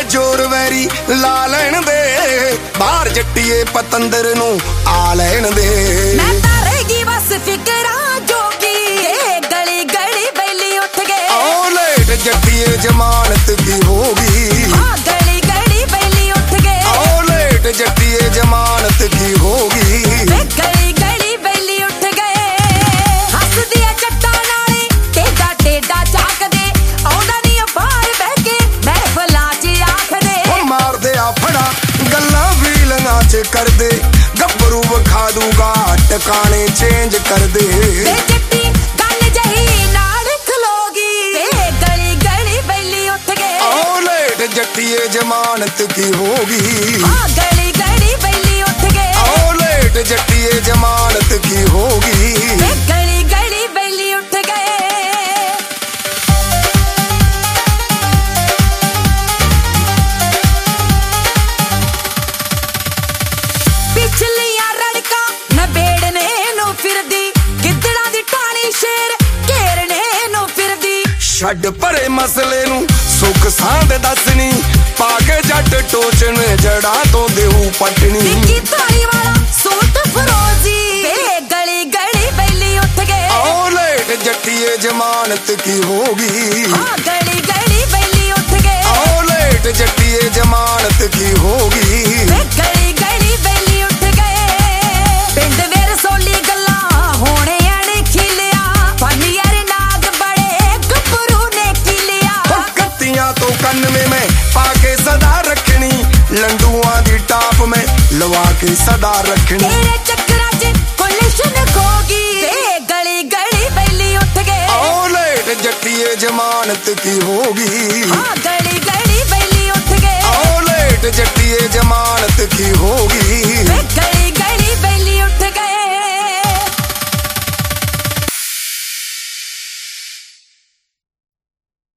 जोर वैरी ला लैन दे बाहर जट्टिए पतंदर नू आ लैन दे। मैं तारेगी बस फिकरा जो की गली गली बैली उठ गए। ओ लेट जट्टिए जमानत की होगी। गली गली बैली उठ गए। ओ लेट जट्टिए जमानत की होगी। गली गली बैली उठ गए। हस दिया चट्टा नाले टेढ़ा टेढ़ा झाक दे आउंदा नी बाहर बह के महफिलां च आख दे। मार दे फड़ा गल्लां वीलिंगां च कर दे गब्बरू विखा दूगा टकाने चेंज कर दे। जट्टी गल जही नाल खलोगी गली गली बैली उठ गए। ओ लेट जट्टिए जमानत की होगी। गली गली बैली उठ गए। ओ लेट जट्टिए जमानत की होगी। गली गली बैली उठ गए। पिछलियां रड़का नबेड़ने नु फिरदी गिद्दड़ा दी टाणी शेर घेरने नु फिरदी। छड़ परे मसले नू सुख सांद दसनी पाके जट टोचन जड़ा तो देऊ पटनी। डिग्गी थाली वाला सूट फरोजी गली गली बैली उठ गए। ओ लेट जट्टिए जमानत की होगी। गली गली बैली उठ गए। ओ लेट जट्टिए जमानत की होगी। गली गली बैली उठ गए। पिंड वेर सोली गल्ला होने अण खिलिया फनियर नाग बड़े गब्बरू ने किलिया। कत्तियां तो कन्न में मैं पाके सदा रखनी लंडुआ दी टाप में लवा के सदा रखनी। तेरे चक्करा च कोलिशन खोगी गली गली बैली उठ गए। ओ लेट जट्टिए जमानत की होगी। गली गली बैली उठ गए। ओ लेट जट्टिए जमानत की होगी।